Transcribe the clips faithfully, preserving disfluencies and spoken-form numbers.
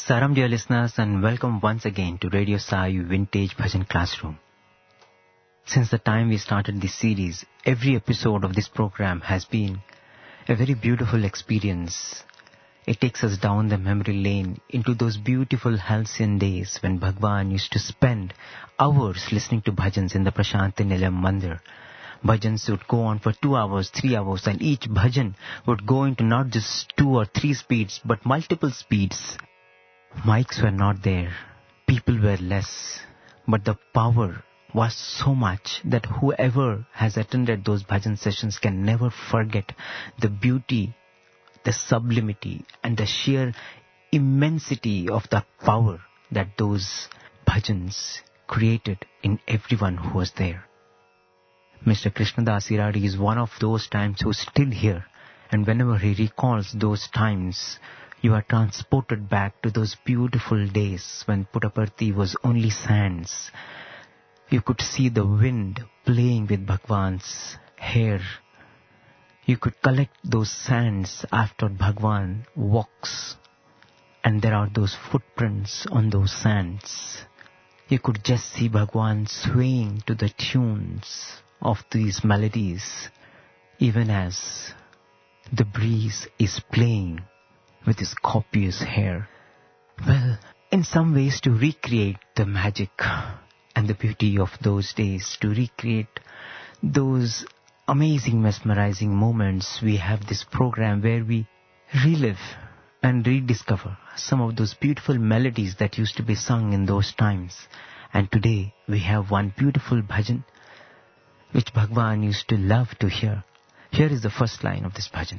Saram dear listeners, and welcome once again to Radio Sai Vintage Bhajan Classroom. Since the time we started this series, every episode of this program has been a very beautiful experience. It takes us down the memory lane into those beautiful halcyon days when Bhagwan used to spend hours listening to bhajans in the Prashanti Nilayam Mandir. Bhajans would go on for two hours, three hours, and each bhajan would go into not just two or three speeds, but multiple speeds. Mics were not there, people were less, but the power was so much that whoever has attended those bhajan sessions can never forget the beauty, the sublimity, and the sheer immensity of the power that those bhajans created in everyone who was there. Mister Krishnadas Iradi is one of those times who's still here, and whenever he recalls those times, you are transported back to those beautiful days when Puttaparthi was only sands. You could see the wind playing with Bhagwan's hair. You could collect those sands after Bhagwan walks, and there are those footprints on those sands. You could just see Bhagwan swaying to the tunes of these melodies, even as the breeze is playing with his copious hair. Well, in some ways to recreate the magic and the beauty of those days, to recreate those amazing, mesmerizing moments, we have this program where we relive and rediscover some of those beautiful melodies that used to be sung in those times. And today we have one beautiful bhajan which Bhagwan used to love to hear. Here is the first line of this bhajan.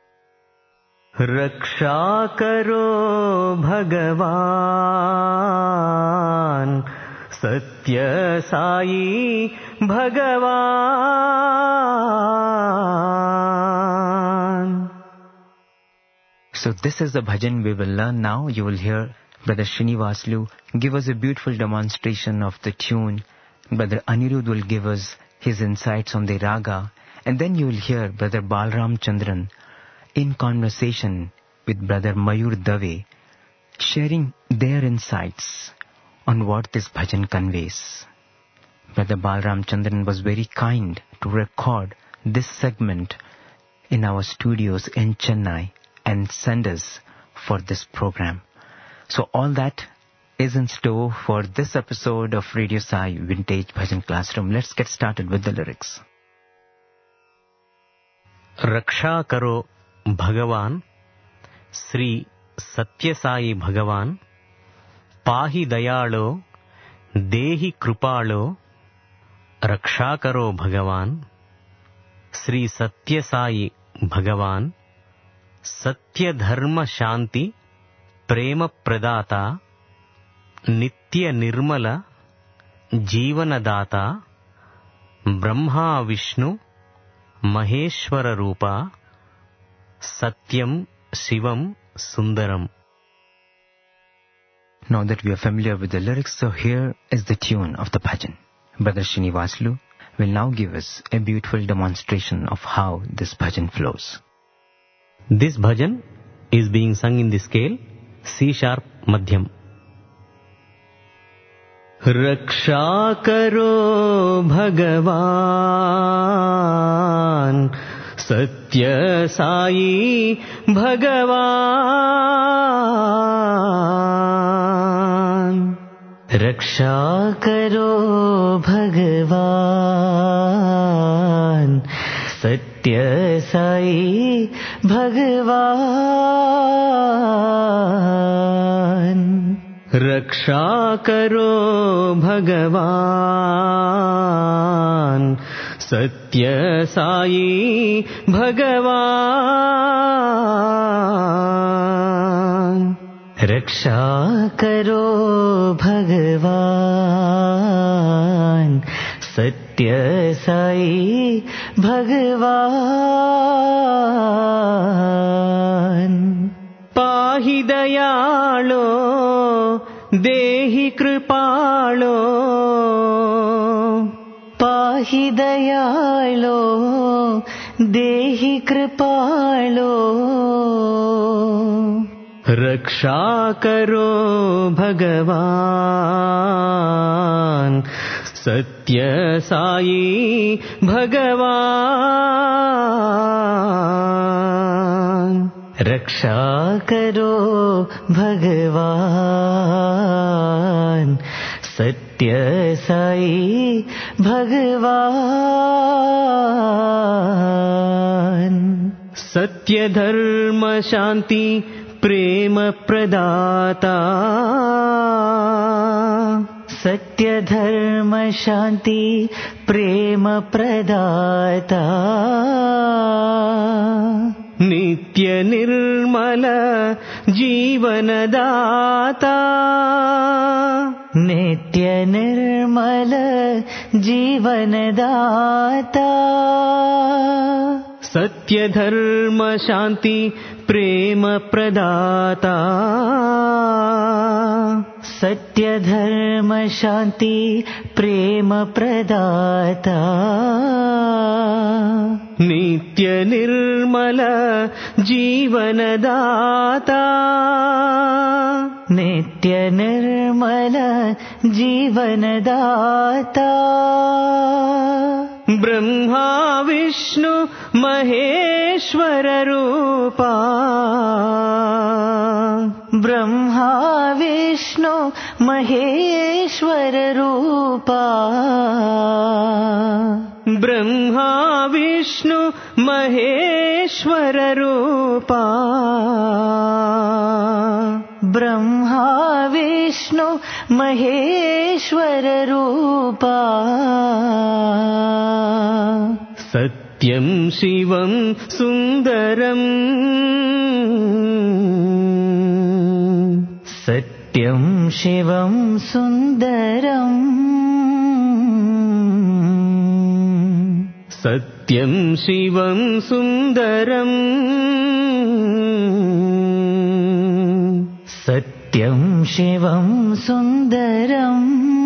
Raksha karo Bhagavan, Satya Sai Bhagavan. So this is the bhajan we will learn now. You will hear Brother Srinivaslu give us a beautiful demonstration of the tune. Brother Anirudh will give us his insights on the raga. And then you will hear Brother Balram Chandran in conversation with Brother Mayur Dave, sharing their insights on what this bhajan conveys. Brother Balram Chandran was very kind to record this segment in our studios in Chennai and send us for this program. So all that is in store for this episode of Radio Sai Vintage Bhajan Classroom. Let's get started with the lyrics. Raksha karo Bhagavan, Sri Satya Sai Bhagavan, Pahi Dayalo, Dehi Krupalo, Raksha karo Bhagavan, Sri Satya Sai Bhagavan, Satya Dharma Shanti, Prema Pradata, Nitya Nirmala, Jivana Data, Brahma Vishnu, Maheshwara Rupa, Satyam Shivam Sundaram. Now that we are familiar with the lyrics, so here is the tune of the bhajan. Brother Srinivaslu will now give us a beautiful demonstration of how this bhajan flows. This bhajan is being sung in the scale C sharp Madhyam. Raksha karo Bhagavan, Satya Sai Bhagavan. Raksha karo Bhagavan, Satya Sai Bhagavan. Raksha karo Bhagavan, Satya Sai Bhagavan. Raksha karo Bhagavan, Satya Sai Bhagavan. Pahi Dayalo, Dehi Kripalo, Pahi Dayalo, Dehi Kripalo, रक्षा करो भगवान सत्य साई भगवान रक्षा करो भगवान सत्य साई भगवान सत्य धर्म शांति प्रेम प्रदाता सत्य धर्म शांति प्रेम प्रदाता नित्य निर्मल जीवनदाता नित्य निर्मल जीवनदाता सत्य धर्म शांति प्रेम प्रदाता सत्य धर्म शांति प्रेम प्रदाता नित्य निर्मल जीवनदाता नित्य निर्मल जीवनदाता ब्रह्मा विष्णु महेश्वर रूपा ब्रह्मा विष्णु महेश्वर रूपा ब्रह्मा विष्णु महेश्वर रूपा ब्रह्मा विष्णु महेश्वर रूपा सत्यं शिवं सुन्दरं सत्यं शिवं सुन्दरं सत्यं शिवं सुन्दरं सत्यं शिवं सुन्दरं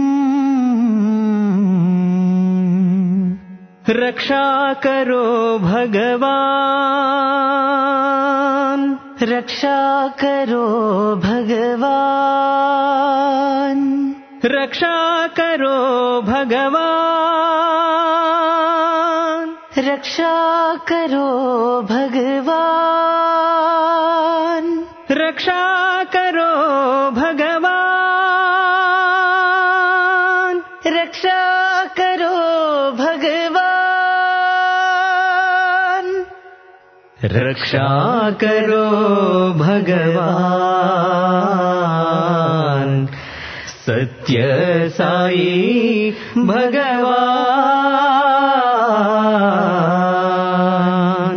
रक्षा करो भगवान रक्षा करो भगवान रक्षा करो भगवान रक्षा करो भगवान रक्षा करो भगवान रक्षा करो भगवान रक्षा करो भगवान सत्य साई भगवान.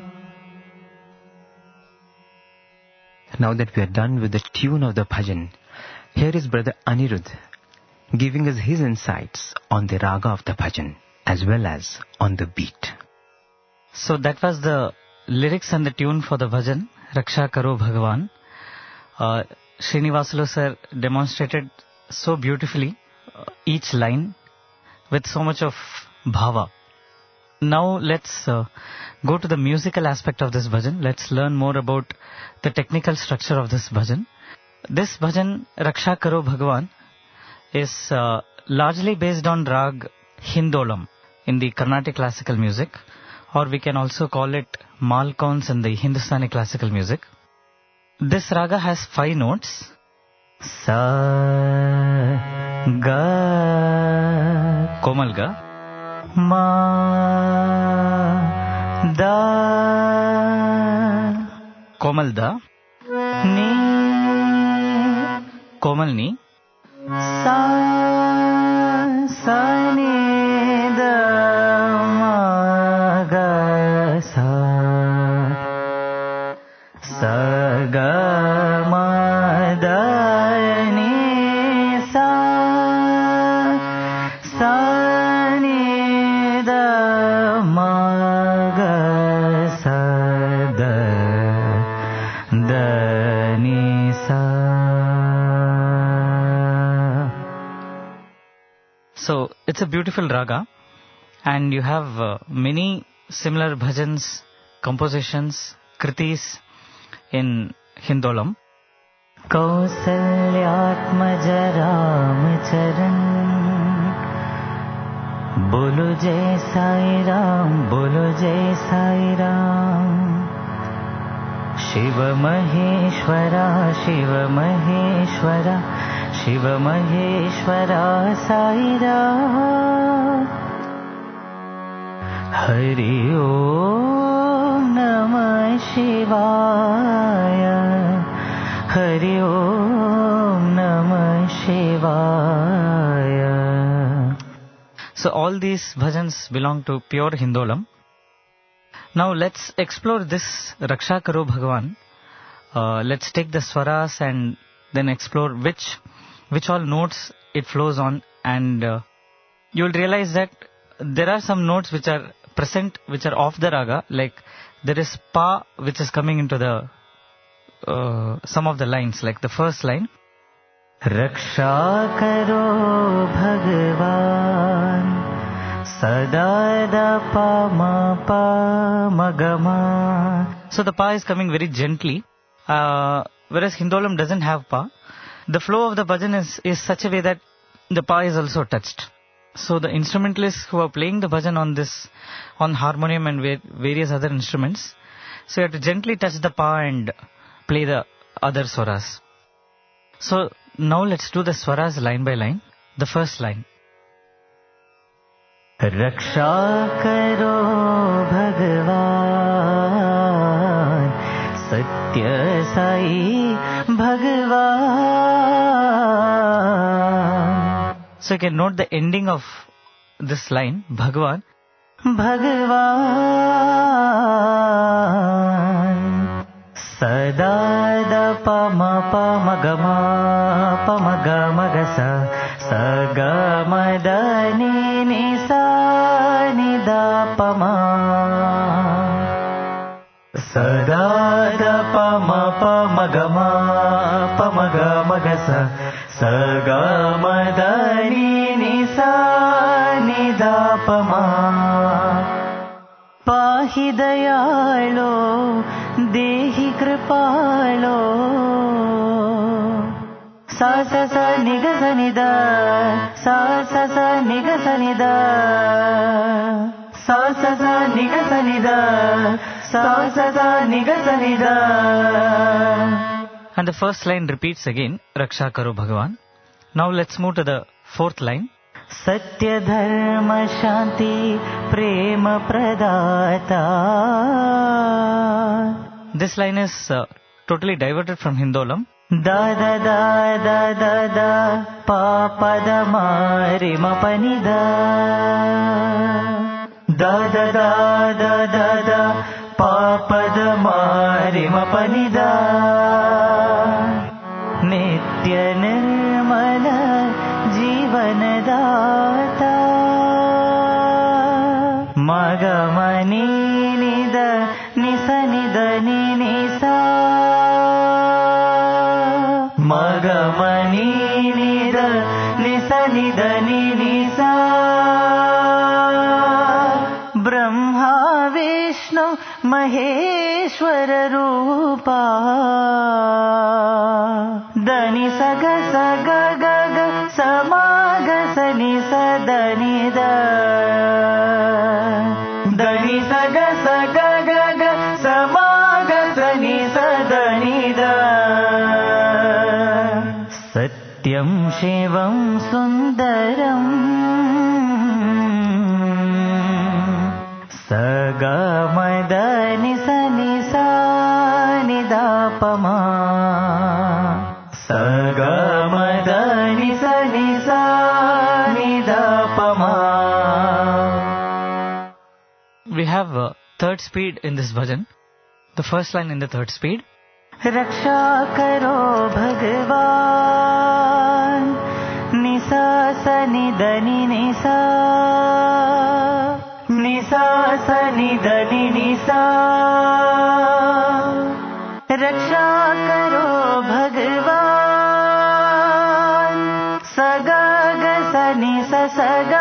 Now that we are done with the tune of the bhajan, here is Brother Anirudh giving us his insights on the raga of the bhajan as well as on the beat. So that was the lyrics and the tune for the bhajan, Raksha Karo Bhagwan. Uh, Srinivasulu sir demonstrated so beautifully uh, each line with so much of bhava. Now let's uh, go to the musical aspect of this bhajan. Let's learn more about the technical structure of this bhajan. This bhajan, Raksha Karo Bhagwan, is uh, largely based on rag Hindolam in the Carnatic classical music, or we can also call it Malkauns in the Hindustani classical music. This raga has five notes: Sa, Ga, Komal Ga, Ma, Da, Komal Da, Ni, Komal Ni, Sa, Sa, Ni, Da, Ma, Ga, Sa, Sa, Ga, Ma, Da, Ni, Sa, Sa, Ni, Da, Ma, Ga, Sa, Da, Da, Ni, Sa. So it's a beautiful raga, and you have uh, many similar bhajans, compositions, kritis in Hindolam. कौसल्यात्मज Ramcharan बोलो जय साई राम, बोलो जय साई राम। शिव महेश्वरा, शिव महेश्वरा, शिव महेश्वरा साई राम। हरि ओम नमः शिवाय, हरि ओम नमः शिवाय। So all these bhajans belong to pure Hindolam. Now let's explore this Raksha Karo Bhagwan. Uh, let's take the swaras and then explore which which all notes it flows on, and uh, you'll realize that there are some notes which are present which are off the raga, like there is pa which is coming into the uh, some of the lines, like the first line, रक्षा करो भगवान सदा the प म प म ग म. So the pa is coming very gently, uh, whereas Hindolam doesn't have pa. The flow of the bhajan is, is such a way that the pa is also touched. So the instrumentalists who are playing the bhajan on this, on harmonium and various other instruments, so you have to gently touch the pa and play the other swaras. So now let's do the swaras line by line. The first line. Raksha karo Bhagwan, Satya Sai Bhagwan. So you can note the ending of this line, Bhagwan. Bhagwan Sada da pa ma pa ma ga ma pa ma ga ma ga sa sa ga ma da ni ni sa ni da pa ma. Sada da pa ma pa ma ga ma pa ma ga ma ga sa sa ga ma da ni ni sa ni da pa ma. पाहि दयालो देहि कृपालो सा सा सा निग सा नि the सा सा सा निग सा नि द सा सा सा निग सा नि द सा सा सा निग सा नि द. And the first line repeats again, Raksha Karo Bhagwan. Now let's move to the fourth line. सत्य धर्म शांति प्रेम प्रदाता. This line is uh, totally diverted from Hindolam. Da da da da da da pa pa da ma re ma pa ni da. Da da da da da da pa pa da ma re ma pa ni da. Nitya nirmala जीवन दाता मग money निद निस निद नि निसा मग money निद निस निद नि निसा. ब्रह्मा विष्णु महेश्वर रूपा दनि सग सग ग समाग सनि सदनि द दनि सग सग ग ग समाग सनि सदनि द. सत्यं शिवं सुन्दरं सगमदनि सनि सा नि द प मा. सगमदनि सनि सा नि द प मा. We have a third speed in this bhajan. The first line in the third speed. रक्षा करो भगवान निसा सनि दनि निसा निसा सनि दनि निसा. रक्षा करो भगवान सगा ग सनि स सगा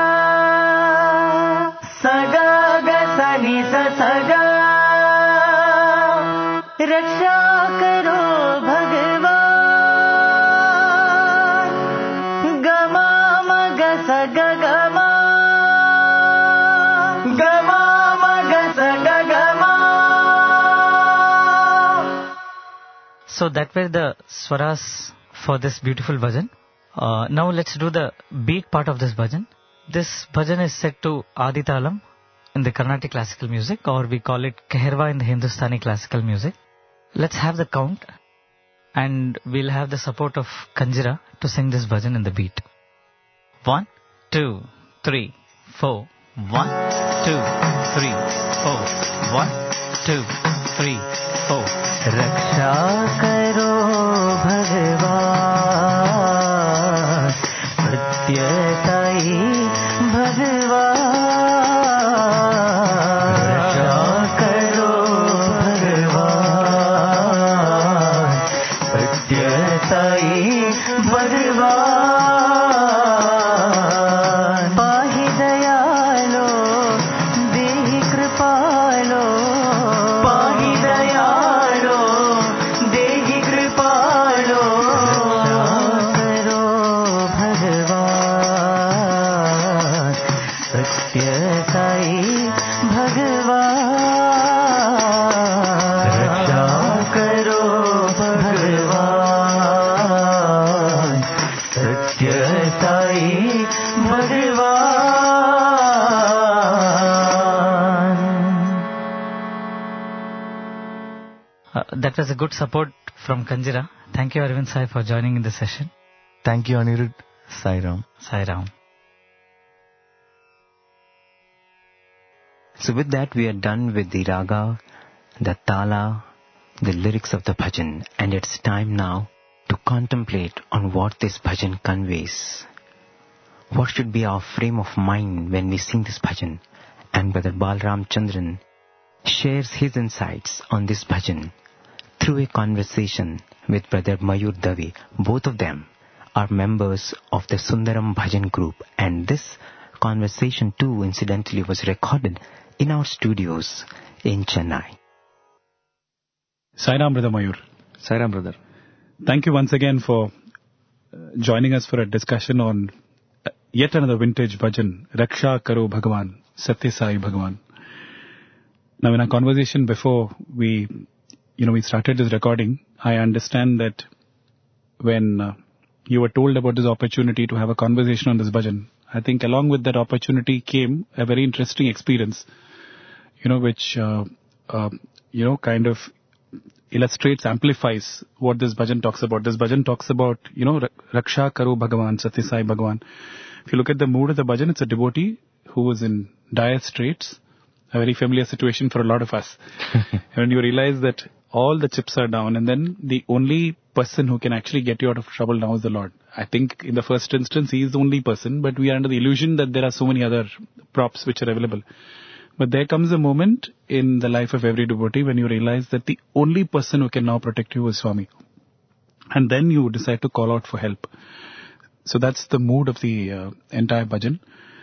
सगा ग सनि स सगा. रक्षा करो भगवान So that were the swaras for this beautiful bhajan. Uh, now let's do the beat part of this bhajan. This bhajan is set to Adi Talam in the Carnatic classical music, or we call it Keherwa in the Hindustani classical music. Let's have the count, and we'll have the support of Kanjira to sing this bhajan in the beat. One, two, three, four. One, two, three, four. One, two, three, four. रक्षा करो भगवान, सत्यसाई भगवान। रक्षा करो भगवान, सत्यसाई भगवान। पाहि दयालो देहि कृपालो, पाहि दयालो देहि कृपालो। रक्षा करो भगवान, सत्यसाई भगवान। रक्षा करो भगवान, सत्यसाई भगवान। Uh, that was a good support from Kanjira. Thank you, Arvind Sai, for joining in the session. Thank you, Anirudh. Sai Ram. Sai Ram. So with that, we are done with the raga, the tala, the lyrics of the bhajan, and it's time now to contemplate on what this bhajan conveys. What should be our frame of mind when we sing this bhajan? And Brother Balram Chandran shares his insights on this bhajan through a conversation with Brother Mayur Dave. Both of them are members of the Sundaram Bhajan group, and this conversation too, incidentally, was recorded in our studios in Chennai. Sai Ram, Brother Mayur. Sai Ram, brother. Thank you once again for uh, joining us for a discussion on uh, yet another vintage bhajan, Raksha Karo Bhagwan, Satya Sai Bhagwan. Now, in our conversation before we, you know, we started this recording, I understand that when uh, you were told about this opportunity to have a conversation on this bhajan, I think along with that opportunity came a very interesting experience, you know, which, uh, uh, you know, kind of illustrates, amplifies what this bhajan talks about. This bhajan talks about, you know, Raksha Karo Bhagavan, Satya Sai Bhagavan. If you look at the mood of the bhajan, it's a devotee who was in dire straits, a very familiar situation for a lot of us. And you realize that all the chips are down, and then the only person who can actually get you out of trouble now is the Lord. I think in the first instance, He is the only person, but we are under the illusion that there are so many other props which are available. But there comes a moment in the life of every devotee when you realize that the only person who can now protect you is Swami. And then you decide to call out for help. So that's the mood of the uh, entire bhajan.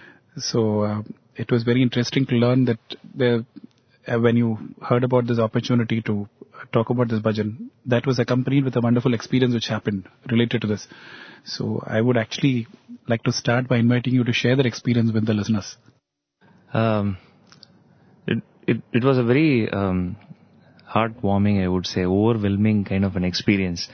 So uh, it was very interesting to learn that the, uh, when you heard about this opportunity to talk about this bhajan, that was accompanied with a wonderful experience which happened related to this. So I would actually like to start by inviting you to share that experience with the listeners. Um, it, it, it was a very um, heartwarming, I would say, overwhelming kind of an experience.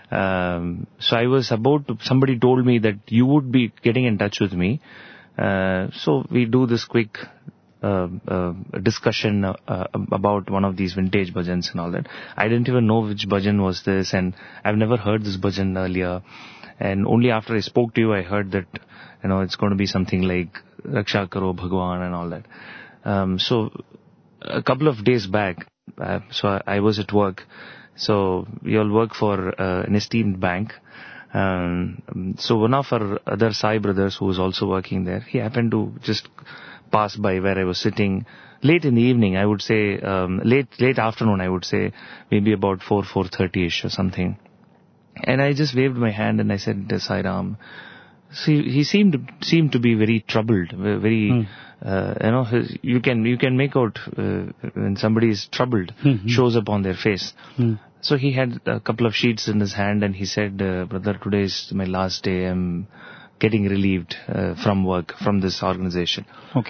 Um, so I was about to, somebody told me that you would be getting in touch with me. Uh, so we do this quick uh, uh, discussion uh, uh, about one of these vintage bhajans and all that. I didn't even know which bhajan was this, and I've never heard this bhajan earlier. And only after I spoke to you, I heard that, you know, it's going to be something like Raksha Karo Bhagwan and all that. Um, so a couple of days back, uh, so I, I was at work. So we all work for uh, an esteemed bank. Um, so one of our other Sai brothers who was also working there, he happened to just pass by where I was sitting late in the evening, I would say, um, late late afternoon, I would say, maybe about four, four thirty-ish or something. And I just waved my hand and I said, Sai Ram. So he, he seemed seemed to be very troubled, very, hmm. uh, you know, his, you can you can make out uh, when somebody is troubled, mm-hmm. shows up on their face. Hmm. So he had a couple of sheets in his hand and he said, uh, brother, today is my last day. I'm getting relieved uh, from work, from this organization. Okay.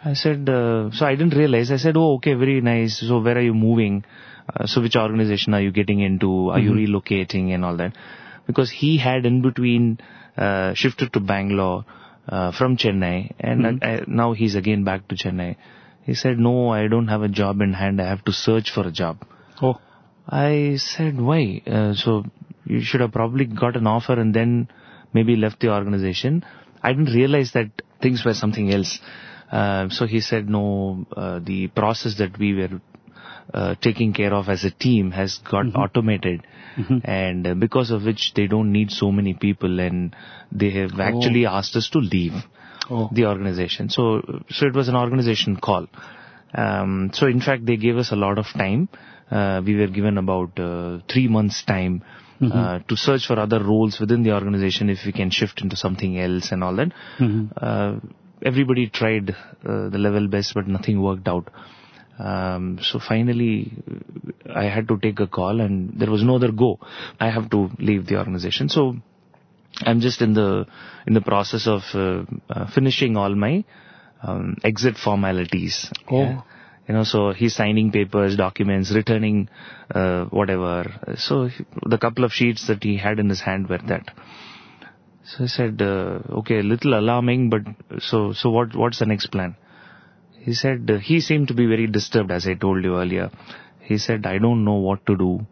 I said, uh, so I didn't realize. I said, oh, okay, very nice. So where are you moving? Uh, so which organization are you getting into? Are Mm-hmm. you relocating and all that? Because he had in between uh, shifted to Bangalore uh, from Chennai, and Mm-hmm. I, now he's again back to Chennai. He said, no, I don't have a job in hand. I have to search for a job. Oh. I said, why? Uh, so you should have probably got an offer and then maybe left the organization. I didn't realize that things were something else. Uh, so he said, no, uh, the process that we were uh, taking care of as a team has got Mm-hmm. automated, Mm-hmm. and uh, because of which they don't need so many people, and they have Oh. actually asked us to leave Oh. the organization. So, so it was an organization call. Um, so in fact, they gave us a lot of time. Uh, we were given about uh, three months time uh, Mm-hmm. to search for other roles within the organization if we can shift into something else and all that. Mm-hmm. Uh, everybody tried uh, the level best, but nothing worked out. Um, so finally, I had to take a call, and there was no other go. I have to leave the organization. So I'm just in the in the process of uh, uh, finishing all my um, exit formalities. Oh. Yeah. You know, so he's signing papers, documents, returning uh, whatever. So he- the couple of sheets that he had in his hand were that. So I said, uh, okay, a little alarming, but so so what? What's the next plan? He said uh, he seemed to be very disturbed, as I told you earlier. He said, I don't know what to do.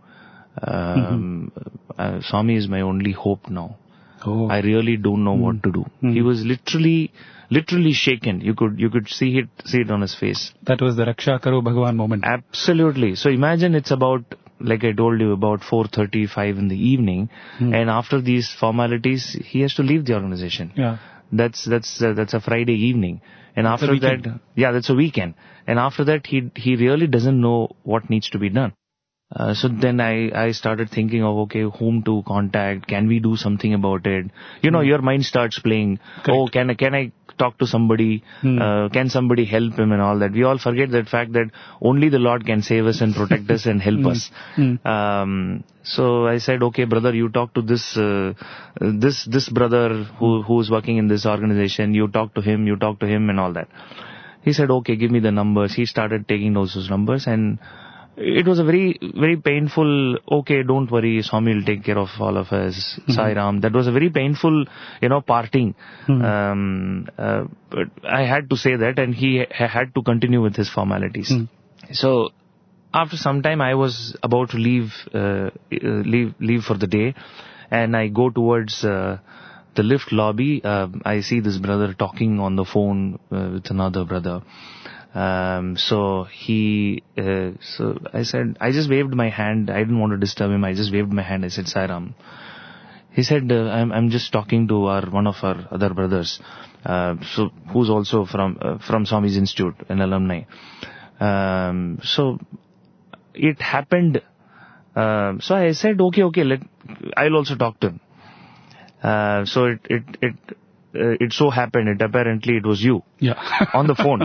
Um, uh, Swami is my only hope now. Oh. I really don't know what to do. Mm. He was literally, literally shaken. You could, you could see it, see it on his face. That was the Raksha Karo Bhagwan moment. Absolutely. So imagine it's about, like I told you, about four thirty-five in the evening, Hmm. and after these formalities, he has to leave the organization. Yeah. That's that's uh, that's a Friday evening, and That's a after weekend. that, yeah, that's a weekend. And after that, he he really doesn't know what needs to be done. Uh, so then I, I started thinking of, okay, whom to contact, can we do something about it? You know, your mind starts playing, oh, can I, can I talk to somebody? Hmm. Uh, can somebody help him and all that? We all forget that fact that only the Lord can save us and protect us and help us. Hmm. Um, so I said, okay, brother, you talk to this, uh, this, this brother who, who's working in this organization, you talk to him, you talk to him and all that. He said, okay, give me the numbers. He started taking those, those numbers, and it was a very, very painful, okay, don't worry, Swami will take care of all of us, Mm-hmm. Sai Ram. That was a very painful, you know, parting. Hmm. Um, uh, but I had to say that, and he ha- had to continue with his formalities. Hmm. So, after some time, I was about to leave, uh, uh, leave, leave for the day, and I go towards uh, the lift lobby. Uh, I see this brother talking on the phone uh, with another brother. Um, so he, uh, so I said, I just waved my hand. I didn't want to disturb him. I just waved my hand. I said, Sai Ram. He said, uh, I'm, I'm just talking to our, one of our other brothers, uh, so, who's also from, uh, from Swami's Institute, an alumni. Um, so it happened, uh, so I said, okay, okay, let, I'll also talk to him. Uh, so it, it, it, uh, it so happened, it apparently it was you. Yeah. On the phone.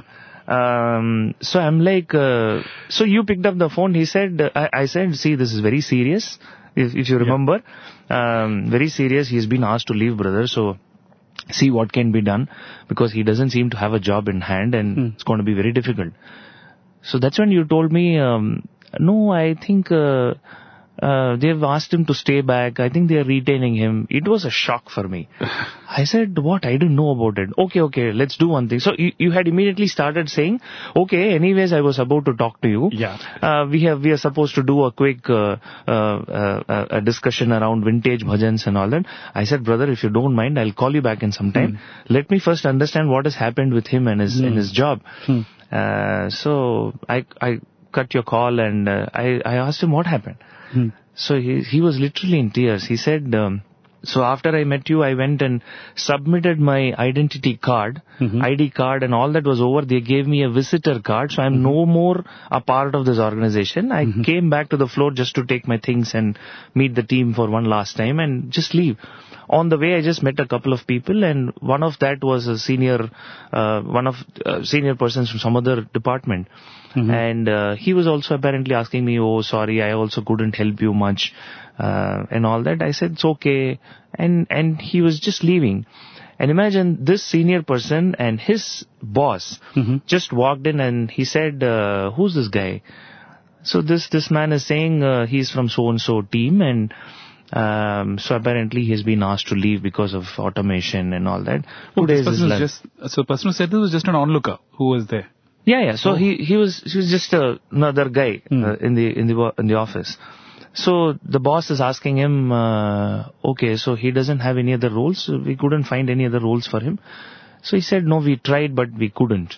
Um, so I'm like, uh, so you picked up the phone. He said, uh, I, I said, see, this is very serious. If, if you remember, um, very serious. He's been asked to leave, brother. So see what can be done, because he doesn't seem to have a job in hand, and Hmm. it's going to be very difficult. So that's when you told me, um, no, I think, uh, uh, they've asked him to stay back. I think they are retaining him. It was a shock for me. I said, what? I didn't know about it. Okay, okay, let's do one thing. So you, you had immediately started saying, okay, anyways, I was about to talk to you. Yeah. Uh, we have, we are supposed to do a quick, uh, uh, uh, a discussion around vintage bhajans and all that. I said, brother, if you don't mind, I'll call you back in some time. Let me first understand what has happened with him and his, and his job. Hmm. Uh, so I, I cut your call, and uh, I, I asked him what happened. Hmm. So he, he was literally in tears. He said, um, so after I met you, I went and submitted my identity card, Mhm. I D card, and all that was over. They gave me a visitor card, so I'm no more a part of this organization. I came back to the floor just to take my things and meet the team for one last time and just leave. On the way, I just met a couple of people, and one of that was a senior, uh, one of uh, senior persons from some other department. Mhm. And uh, he was also apparently asking me, oh, sorry, I also couldn't help you much, uh, and all that. I said, it's okay. And, and he was just leaving. And imagine this senior person and his boss Mm-hmm. just walked in and he said, uh, who's this guy? So this, this man is saying uh, he's from so-and-so team, and um, so apparently he's been asked to leave because of automation and all that. Oh, Today this is his person was lunch. just, so the person who said this was just an onlooker who was there. Yeah, yeah. So Oh. he, he was he was just uh, another guy Hmm. uh, in the in the wo- in the office. So the boss is asking him, uh, okay, so he doesn't have any other roles. We couldn't find any other roles for him. So he said, no, we tried, but we couldn't.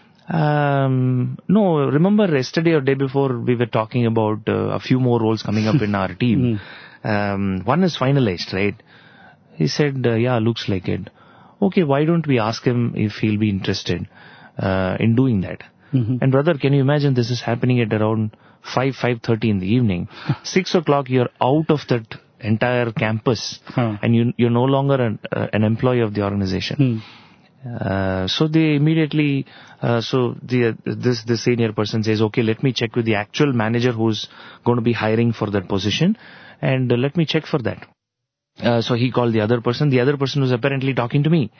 Um, no, remember yesterday or day before we were talking about uh, a few more roles coming up in our team. Um, one is finalized, right? He said, uh, yeah, looks like it. Okay, why don't we ask him if he'll be interested uh, in doing that? Mhm. And brother, can you imagine this is happening at around five, five thirty in the evening? Six o'clock, you're out of that entire campus, Huh. and you, you're no longer an, uh, an employee of the organization. Hmm. Uh, so they immediately, uh, so the this the senior person says, okay, let me check with the actual manager who's going to be hiring for that position, and uh, let me check for that. Uh, so he called the other person. The other person was apparently talking to me.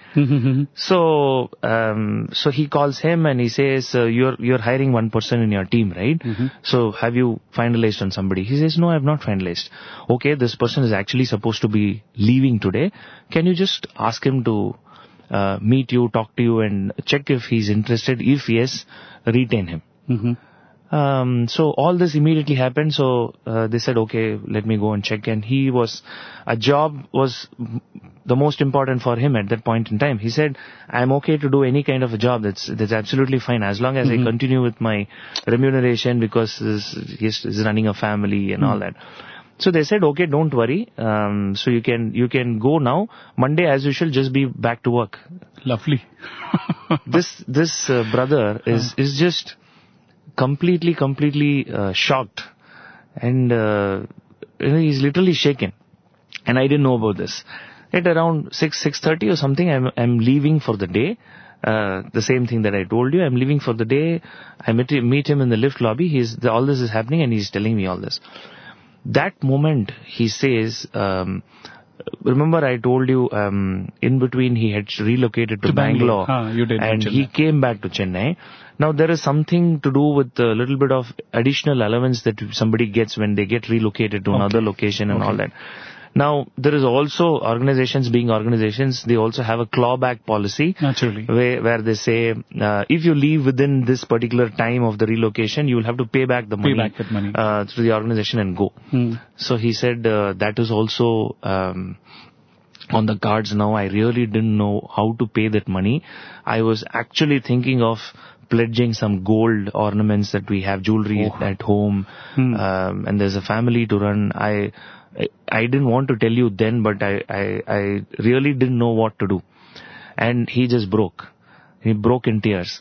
So, um, so he calls him and he says, uh, "You're you're hiring one person in your team, right? So have you finalized on somebody?" He says, "No, I have not finalized." Okay, this person is actually supposed to be leaving today. Can you just ask him to uh, meet you, talk to you, and check if he's interested? If yes, retain him. Mhm. Um, so all this immediately happened. So uh, they said, okay, let me go and check. And he was, a job was m- the most important for him at that point in time. He said, I'm okay to do any kind of a job. That's that's absolutely fine as long as I continue with my remuneration, because this, he's, he's running a family and all that. So they said, okay, don't worry. Um, so you can you can go now. Monday, as usual, just be back to work. Lovely. This this uh, brother is is just completely, completely uh, shocked, and uh, you know, he's literally shaken. And I didn't know about this. At around six, six thirty or something, I'm I'm leaving for the day. Uh, the same thing that I told you. I'm leaving for the day. I meet him, meet him in the lift lobby. He's the, all this is happening, and he's telling me all this. That moment, he says, um, remember I told you um, in between he had relocated to, To Bangalore. Bangalore, Ah, you did and mention he that. came back to Chennai. Now there is something to do with a little bit of additional allowance that somebody gets when they get relocated to Okay. another location and Okay. all that. Now there is also organizations, being organizations, they also have a clawback policy. Naturally. Where, where they say, uh, if you leave within this particular time of the relocation, you will have to pay back the Pay money, back that money. Uh, to the organization and go. Hmm. So he said uh, that is also um, on the cards now. I really didn't know how to pay that money. I was actually thinking of pledging some gold ornaments that we have, jewelry Oh. at home, Hmm. um, and there's a family to run. I, I I didn't want to tell you then, but I, I, I really didn't know what to do. And he just broke. He broke in tears.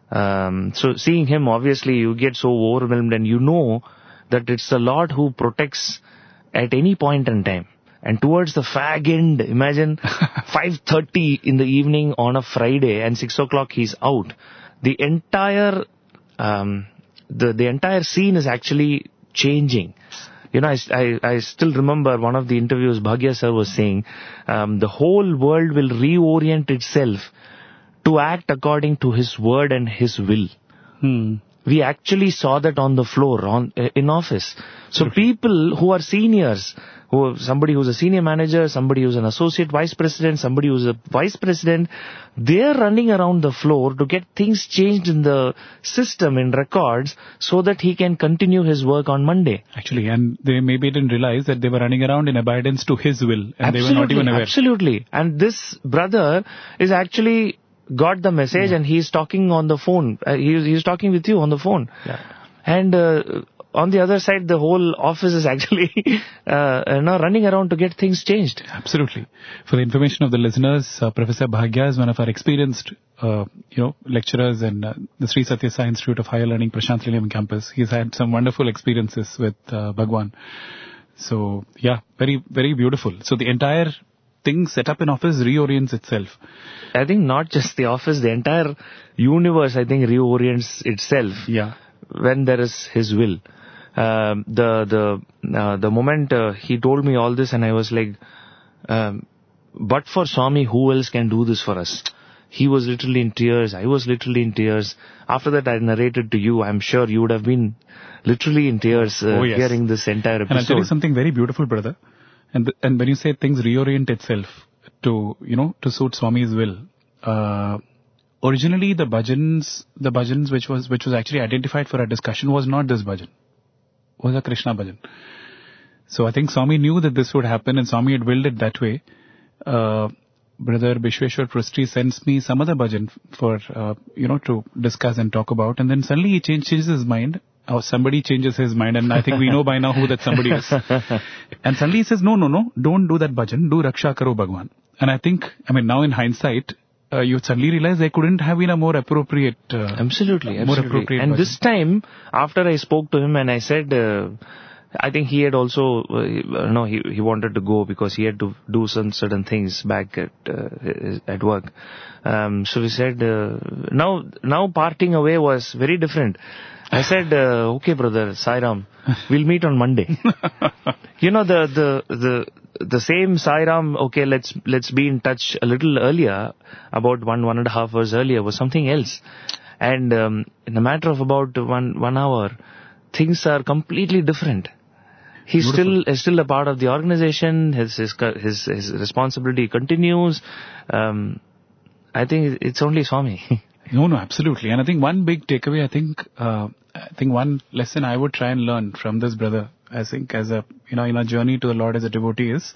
Um, so seeing him, obviously you get so overwhelmed, and you know that it's the Lord who protects at any point in time. And towards the fag end, imagine five thirty in the evening on a Friday and six o'clock he's out. The entire, um, the, the entire scene is actually changing. You know, I, I, I still remember one of the interviews Bhagya sir was saying, um, the whole world will reorient itself to act according to his word and his will. Hmm. We actually saw that on the floor, on in office. So people who are seniors, who somebody who's a senior manager, somebody who's an associate vice president, somebody who's a vice president, they're running around the floor to get things changed in the system, in records, so that he can continue his work on Monday. Actually, and they maybe didn't realize that they were running around in abidance to his will, and they were not even aware. Absolutely. And this brother is actually got the message, and he's talking on the phone. Uh, he's, he's talking with you on the phone. Yeah. And uh, on the other side, the whole office is actually uh, you know, running around to get things changed. Absolutely. For the information of the listeners, uh, Professor Bhagya is one of our experienced, uh, you know, lecturers in uh, the Sri Satya Sai Institute of Higher Learning, Prashant Leelam campus. He's had some wonderful experiences with uh, Bhagwan. So, yeah, very, very beautiful. So the entire thing set up in office reorients itself. I think not just the office, the entire universe, I think, reorients itself. Yeah. When there is his will. Um, the the uh, the moment uh, he told me all this, and I was like, um, but for Swami, who else can do this for us? He was literally in tears. I was literally in tears. After that, I narrated to you. I'm sure you would have been literally in tears uh, Oh, yes. hearing this entire episode. And I'll tell you something very beautiful, brother. And th- and when you say things reorient itself to, you know, to suit Swami's will, uh, originally the bhajans, the bhajans which was, which was actually identified for our discussion was not this bhajan. Was a Krishna bhajan. So I think Swami knew that this would happen and Swami had willed it that way. Uh, Brother Bishweshwar Prustri sends me some other bhajan for, uh, you know, to discuss and talk about. And then suddenly he change, changes his mind. Or somebody changes his mind. And I think we know by now who that somebody is. And suddenly he says, no, no, no, don't do that bhajan. Do Raksha Karo Bhagwan. And I think, I mean, now in hindsight, uh, you suddenly realize there couldn't have been a more appropriate, uh, Absolutely, absolutely. more appropriate And bhajan. this time, after I spoke to him and I said, uh, I think he had also, uh, no, he he wanted to go because he had to do some certain things back at uh, his- at work. Um, so we said, uh, now now parting away was very different. I said, uh, okay, brother, Sai Ram, we'll meet on Monday. You know, the the the the same Sai Ram, okay, let's let's be in touch a little earlier, about one one and a half hours earlier, was something else. And um, in a matter of about one one hour, things are completely different. He's Beautiful. still is still a part of the organization. His his his, his responsibility continues. Um, I think it's only Swami. No, no, absolutely. And I think one big takeaway, I think, uh, I think one lesson I would try and learn from this brother, I think as a, you know, in our journey to the Lord as a devotee is,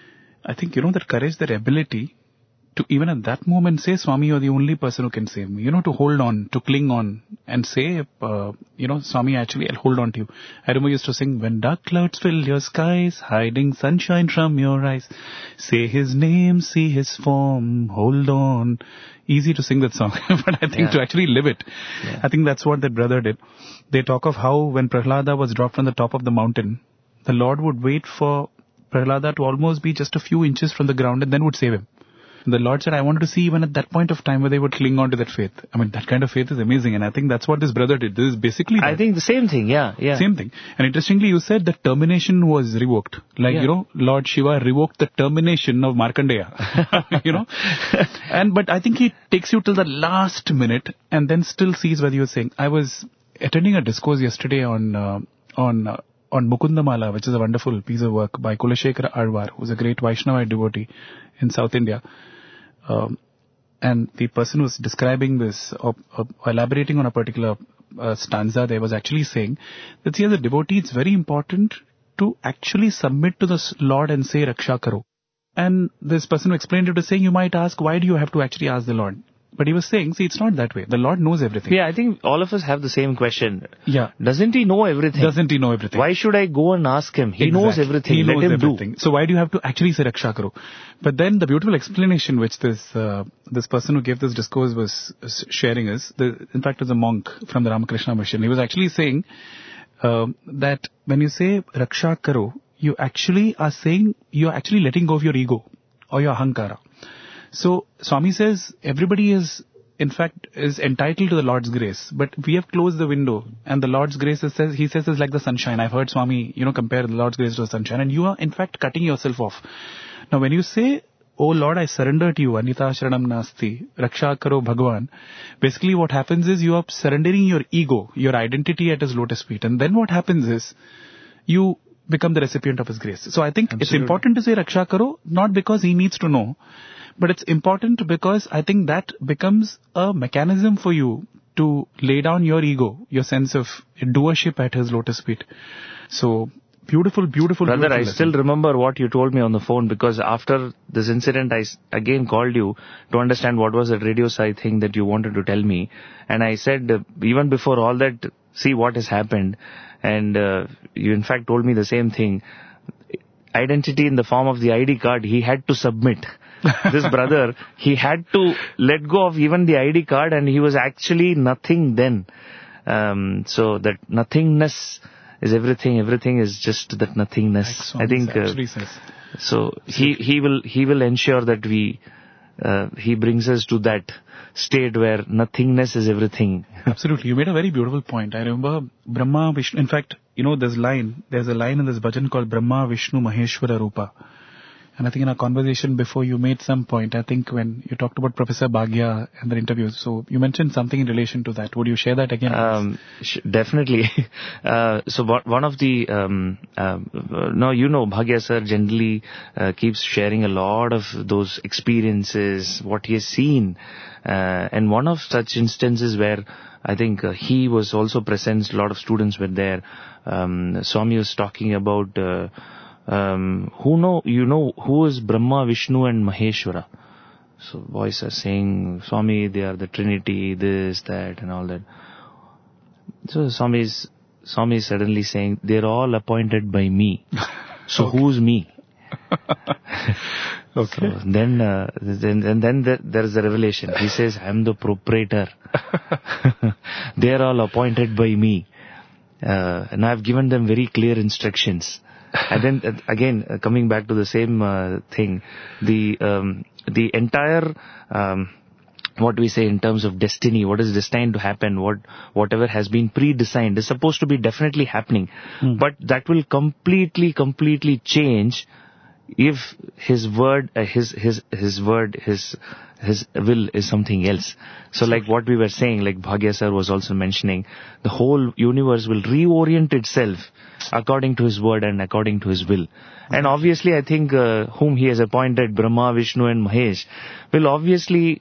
I think, you know, that courage, that ability to even at that moment say, Swami, you're the only person who can save me. You know, to hold on, to cling on and say, uh, you know, Swami, actually, I'll hold on to you. I remember used to sing, when dark clouds fill your skies, hiding sunshine from your eyes, say his name, see his form, hold on. Easy to sing that song, but I think Yeah. to actually live it, Yeah. I think that's what that brother did. They talk of how when Prahlada was dropped from the top of the mountain, the Lord would wait for Prahlada to almost be just a few inches from the ground and then would save him. And the Lord said, I wanted to see even at that point of time where they would cling on to that faith. I mean, that kind of faith is amazing, and I think that's what this brother did. This is basically I that. think the same thing. Yeah, yeah. Same thing. And interestingly, you said the termination was revoked. Like, Yeah. you know, Lord Shiva revoked the termination of Markandeya. You know? And, but I think he takes you till the last minute and then still sees whether you're saying. I was attending a discourse yesterday on, uh, on, uh, on Mukundamala, which is a wonderful piece of work by Kulashekara Alvar, who's a great Vaishnava devotee in South India. Um, and the person who's describing this, or, or elaborating on a particular uh, stanza, there was actually saying that, see, as a devotee, it's very important to actually submit to the s- Lord and say, Raksha Karo. And this person who explained it was saying, you might ask, why do you have to actually ask the Lord? But he was saying, see, it's not that way. The Lord knows everything. Yeah, I think all of us have the same question. Yeah. Doesn't he know everything? Doesn't he know everything? Why should I go and ask him? He knows Exactly. everything. He Let knows him everything. do. So why do you have to actually say Raksha Karo? But then the beautiful explanation which this uh, this person who gave this discourse was uh, sharing is, the, in fact, is a monk from the Ramakrishna Mission. He was actually saying um, that when you say Raksha Karo, you actually are saying, you're actually letting go of your ego or your ahankara. So Swami says everybody is, in fact, is entitled to the Lord's grace, but we have closed the window, and the Lord's grace is, says, he says, is like the sunshine. I've heard Swami, you know, compare the Lord's grace to the sunshine, and you are in fact cutting yourself off. Now when you say, oh Lord, I surrender to you, Anita Sharanam Nasti, Raksha Karo Bhagwan, basically what happens is you are surrendering your ego, your identity at his lotus feet, and then what happens is, you become the recipient of his grace. So I think it's Absolutely. important to say Raksha Karo, not because he needs to know, but it's important because I think that becomes a mechanism for you to lay down your ego, your sense of doership at his lotus feet. So, beautiful, beautiful, Brother, beautiful I lesson. still remember what you told me on the phone, because after this incident, I s- again called you to understand what was that radio side thing that you wanted to tell me. And I said, uh, even before all that, see what has happened. And uh, you in fact told me the same thing. Identity in the form of the I D card, he had to submit. This brother, he had to let go of even the I D card, and he was actually nothing then. Um, so that nothingness is everything. Everything is just that nothingness. Like I Swami think. Uh, actually says. so he he will he will ensure that we uh, he brings us to that state where nothingness is everything. Absolutely. You made a very beautiful point. I remember Brahma, Vishnu. In fact, you know, there's line, there's a line in this bhajan called Brahma, Vishnu, Maheshwara Rupa. And I think in our conversation before you made some point, I think when you talked about Professor Bhagia and the interviews, so you mentioned something in relation to that. Would you share that again? Um, sh- definitely. uh, so what, one of the, um, uh, now you know Bhagia sir generally uh, keeps sharing a lot of those experiences, what he has seen. Uh, and one of such instances where I think uh, he was also present, a lot of students were there. Um, Swami was talking about uh, Um, who know, you know, who is Brahma, Vishnu and Maheshwara? So boys are saying, Swami, they are the Trinity, this, that and all that. So Swami is, Swami is suddenly saying, they're all appointed by me. So Okay. who's me? Okay. So then, uh, then, and then there, there is a revelation. He says, I'm the proprietor. They're all appointed by me. Uh, and I've given them very clear instructions. And then uh, again, uh, coming back to the same uh, thing, the um, the entire um, what we say in terms of destiny, what is destined to happen, what whatever has been pre-designed is supposed to be definitely happening, Hmm. but that will completely, completely change if his word, uh, his his his word, his his will is something else. So like what we were saying, like Bhagia sir was also mentioning, the whole universe will reorient itself according to his word and according to his will. And obviously I think uh, whom he has appointed, Brahma, Vishnu and Mahesh, will obviously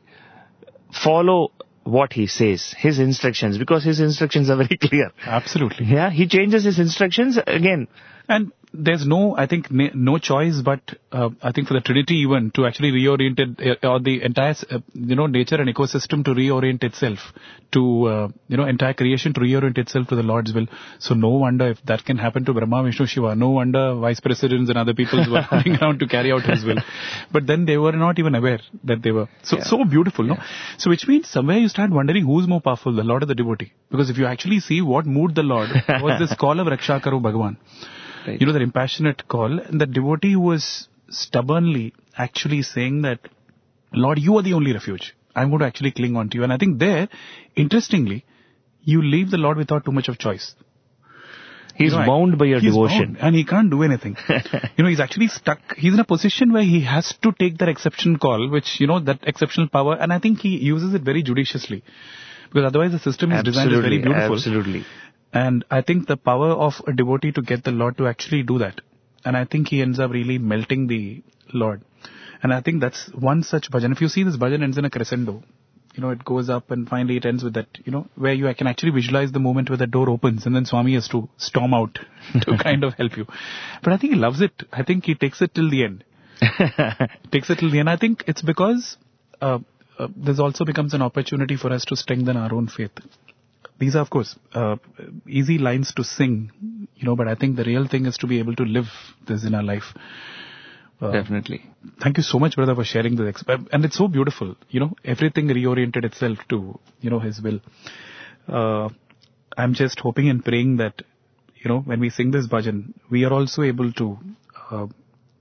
follow what he says, his instructions, because his instructions are very clear. Absolutely. Yeah, he changes his instructions again. And there's no, I think, na- no choice but, uh, I think for the Trinity even to actually reorient it, uh, or the entire, uh, you know, nature and ecosystem to reorient itself to, uh, you know, entire creation to reorient itself to the Lord's will. So no wonder if that can happen to Brahma, Vishnu, Shiva. No wonder vice presidents and other people were running around to carry out his will. But then they were not even aware that they were. So, Yeah. so beautiful, no? Yeah. So which means somewhere you start wondering who's more powerful, the Lord or the devotee. Because if you actually see what moved the Lord was this call of Raksha Karo Bhagavan. Right. You know, that impassionate call, and the devotee was stubbornly actually saying that, Lord, you are the only refuge. I'm going to actually cling on to you. And I think there, interestingly, you leave the Lord without too much of choice. He's You know, bound by your he's devotion. bound, and he can't do anything. You know, he's actually stuck. He's in a position where he has to take that exception call, which, you know, that exceptional power, and I think he uses it very judiciously. Because otherwise the system is designed as very Absolutely, beautiful. absolutely. And I think the power of a devotee to get the Lord to actually do that. And I think he ends up really melting the Lord. And I think that's one such bhajan. If you see this bhajan ends in a crescendo, you know, it goes up and finally it ends with that, you know, where you can actually visualize the moment where the door opens and then Swami has to storm out to kind of help you. But I think he loves it. I think he takes it till the end. takes it till the end. I think it's because uh, uh, this also becomes an opportunity for us to strengthen our own faith. These are, of course, uh, easy lines to sing, you know, but I think the real thing is to be able to live this in our life. Uh, Definitely. Thank you so much, brother, for sharing this. Exp- and it's so beautiful, you know, everything reoriented itself to, you know, his will. Uh, I'm just hoping and praying that, you know, when we sing this bhajan, we are also able to, uh,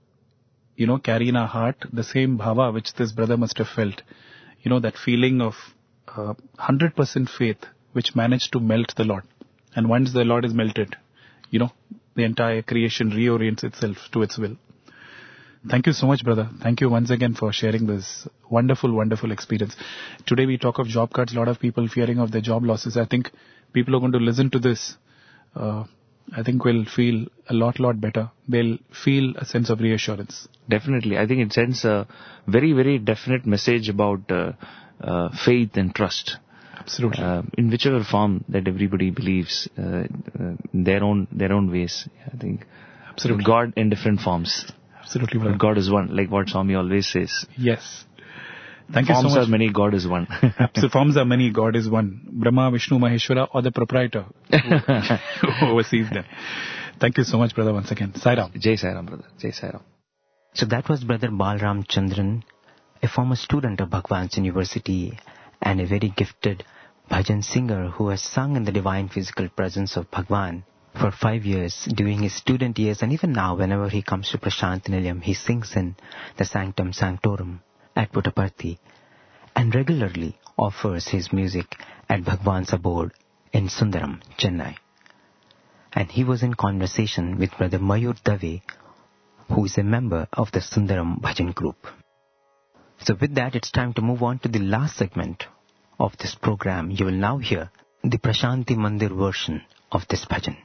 you know, carry in our heart the same bhava which this brother must have felt. You know, that feeling of uh, one hundred percent faith which managed to melt the Lord. And once the Lord is melted, you know, the entire creation reorients itself to its will. Thank you so much, brother. Thank you once again for sharing this wonderful, wonderful experience. Today we talk of job cuts, a lot of people fearing of their job losses. I think people are going to listen to this. Uh, I think will feel a lot, lot better. They'll feel a sense of reassurance. Definitely. I think it sends a very, very definite message about uh, uh, faith and trust. Absolutely. Uh, in whichever form that everybody believes, uh, uh, in their own their own ways. I think Absolutely. God in different forms. Absolutely, But brother. God is one, like what Swami always says. Yes. Thank you Forms so much. are many, God is one. Absolute forms are many, God is one. Brahma, Vishnu, Maheshwara, or the proprietor who, who oversees them. Thank you so much, brother, once again. Sai Ram. Jai Sai Ram, brother. Jai Sai Ram. So that was Brother Balram Chandran, a former student of Bhagwan's University and a very gifted bhajan singer who has sung in the divine physical presence of Bhagwan for five years during his student years, and even now whenever he comes to Prashant Nilayam, he sings in the Sanctum Sanctorum at Puttaparthi and regularly offers his music at Bhagwan's abode in Sundaram, Chennai. And he was in conversation with Brother Mayur Dave, who is a member of the Sundaram Bhajan group. So with that, it's time to move on to the last segment of this program. You will now hear the Prashanti Mandir version of this bhajan.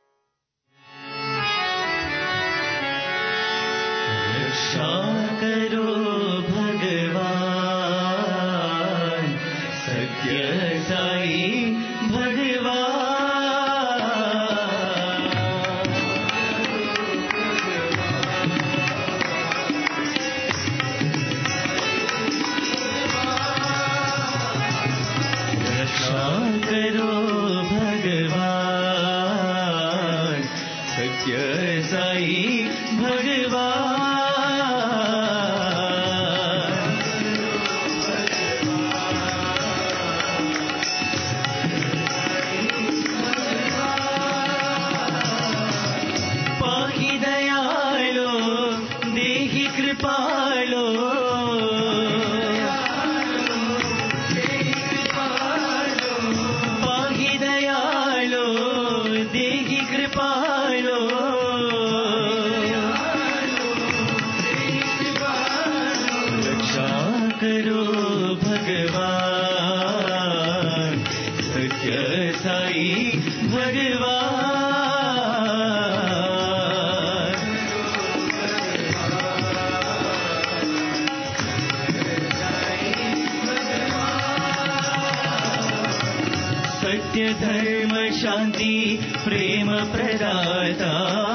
धर्म शांति प्रेम प्रदाता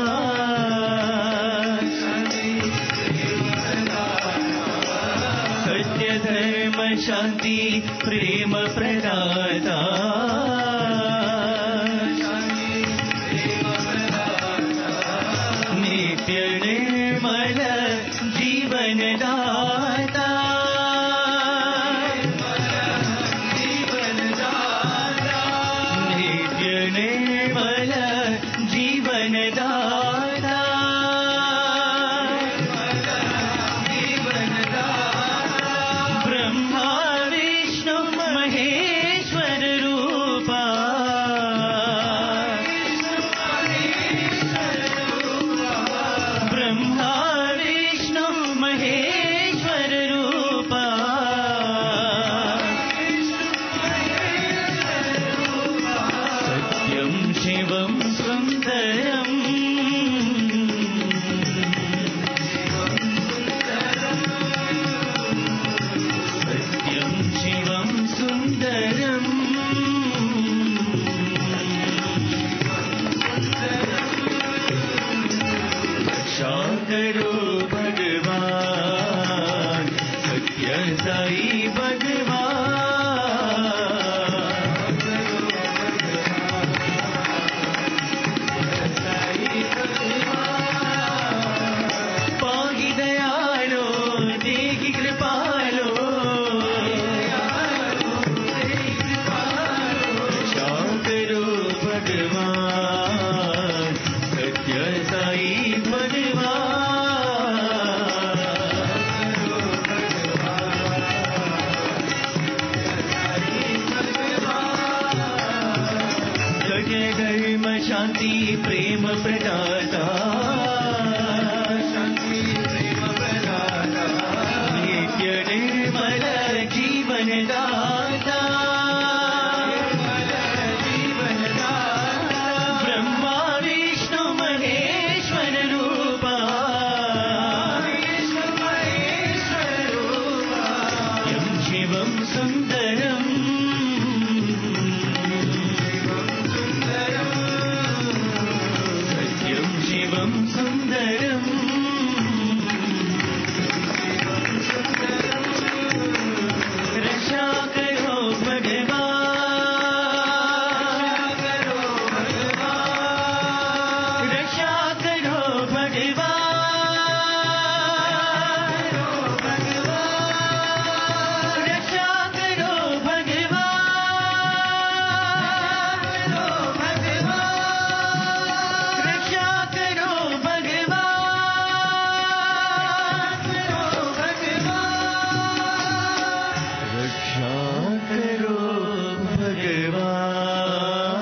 सत्य धर्म शांति प्रेम प्रदाता नित्य निर्मल जीवन दाता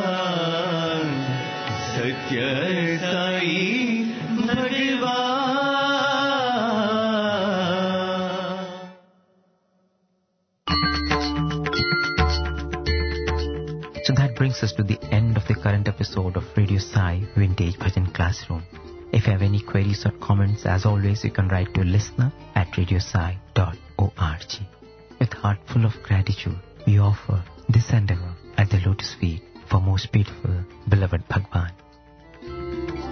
सत्य साई भगवान current episode of Radio Sai Vintage Bhajan Classroom. If you have any queries or comments, as always, you can write to listener at radiosai dot org. With heart full of gratitude, we offer this endeavor at the lotus feet for most beautiful, beloved Bhagwan.